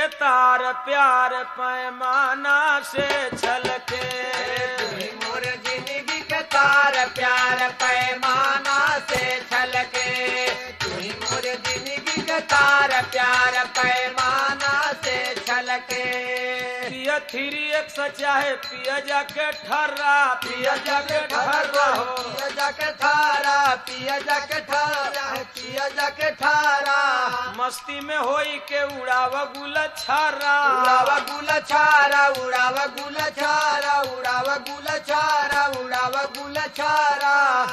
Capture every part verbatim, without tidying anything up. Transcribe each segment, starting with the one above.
के तार प्यार पैमाना से छलके। तुम्ही मोर जिंदगी के तार प्यार पैमाना से छलके। तुम्ही मोर जिंदगी के तार प्यार पैमाना से छलके। पिया थ्री एक सचा है पिया जाके ठर्रा पिया जाके ठहरा हो पिया जाके ठहरा पिया जाके ठहरा पिया जाके ठहरा। मस्ती में होई के उड़ावा गुल छारा उड़ावा गुल छारा उड़ावा गुल छारा उड़ावा गुल छारा उड़ावा गुल छारा।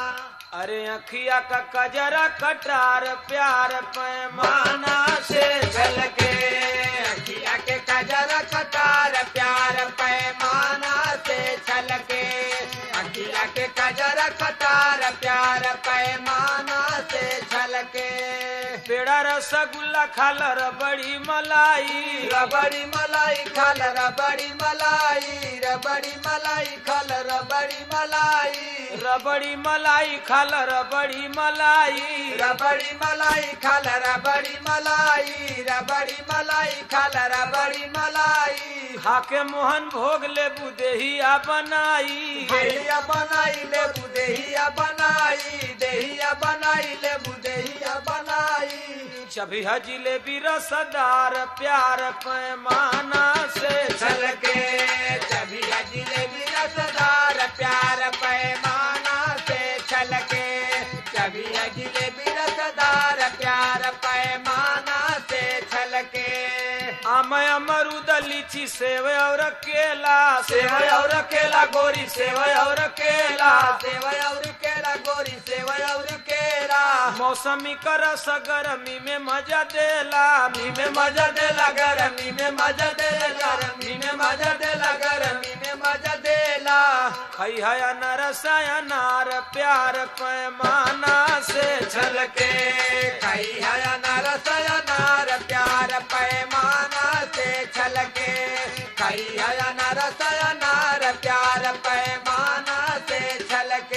अरे अखिया का कजरा कटार प्यार पैमाना से छलके। अखिया के कजरा कटार प्यार पैमाना से छलके। अखिया के कजरा कटार प्यार पैमाना से छलके। पेड़ा रसगुल्ला खाल रबड़ी मलाई रबड़ी मलाई खाल रबड़ी मलाई रबड़ी मलाई खाल रबड़ी मलाई रबड़ी मलाई खाल रबड़ी मलाई रबड़ी मलाई खाल रबड़ी मलाई रबड़ी मलाई खाल रबड़ी मलाई। खाके मोहन भोग ले बुदेहिया बनाई देहिया बनाई ले बुदेहिया बनाई देहिया बनाई ले बुदेहिया बनाई। चभी जिलेबी रसदार प्यार पैमाना से छलके। चभी जिलेबी रसदार प्यार पैमाना से छलके। चभी जिलेबी रसदार प्यार पैमाना से छलके। आम अमरूद लीची सेव और केला सेव और केला गोरी सेव और केला सेव और केला गोरी सेव और केला। मौसमी का रस गर्मी में मजा देला मी में मजा देला गर्मी में मजा देला गर्मी में मजा देला गर्मी में मजा देला। खई है अनरस अनार प्यार पैमाना से छलके। खई है अनारस अनार प्यार पैमाना से छलके। खई है अनारस अनार प्यार पैमाना से छलके।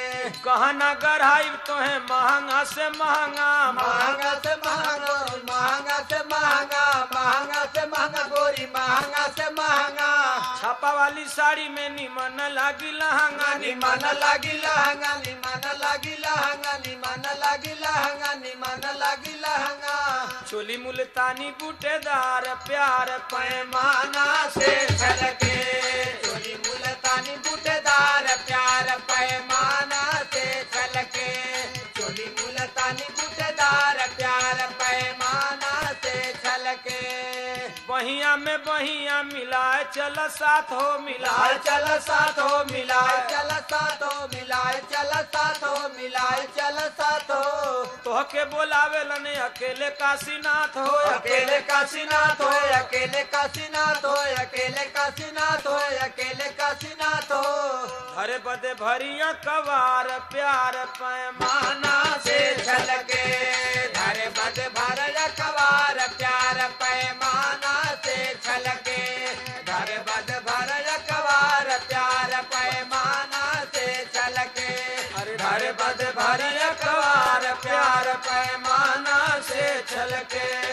कहना गढ़ाई तो है महंगा से महंगा महंगा से महंगा महंगा से महंगा महंगा से महंगा गोरी महंगा से महंगा। छापा वाली साड़ी में निमन लागी लहंगा निमन लागी लहंगा निमन लागी लहंगा निमन लागी लहंगा निमन लागी लहंगा। चोली मुल्तानी बूटेदार प्यार पैमाना से छलके। चोली मुल्तानी बूटेदार प्यार पैमाना से छलके। चोली मुल्तानी बूटेदार प्यार पैमाना से छलके। बहिया में बहिया मिलाए चल साथ हो मिलाए मिलाए चल साथ हो मिलाए चल साथ हो मिलाए चल साथ हो मिलाए चल साथ हो। तो के बोलावे लने अकेले काशीनाथ हो अकेले काशीनाथ हो अकेले काशीनाथ हो अकेले काशीनाथ हो अकेले काशीनाथ हो। हरे बदे भरिया कवार प्यार पैमाना से छलके। धरे बद भर कवार प्यार पैमाना से छलके। धरे बद भर कवार प्यार पैमाना से छलके। धरे बद भर कवार प्यार पैमाना से छलके।